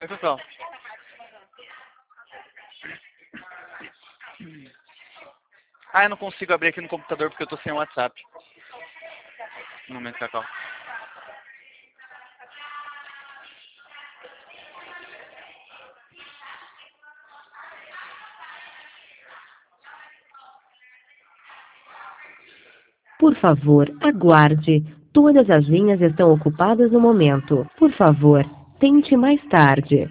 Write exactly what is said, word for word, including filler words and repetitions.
Oi, pessoal. Ah, eu não consigo abrir aqui no computador porque eu tô sem o WhatsApp. No momento, Cacau. Por favor, aguarde. Todas as linhas estão ocupadas no momento. Por favor, tente mais tarde.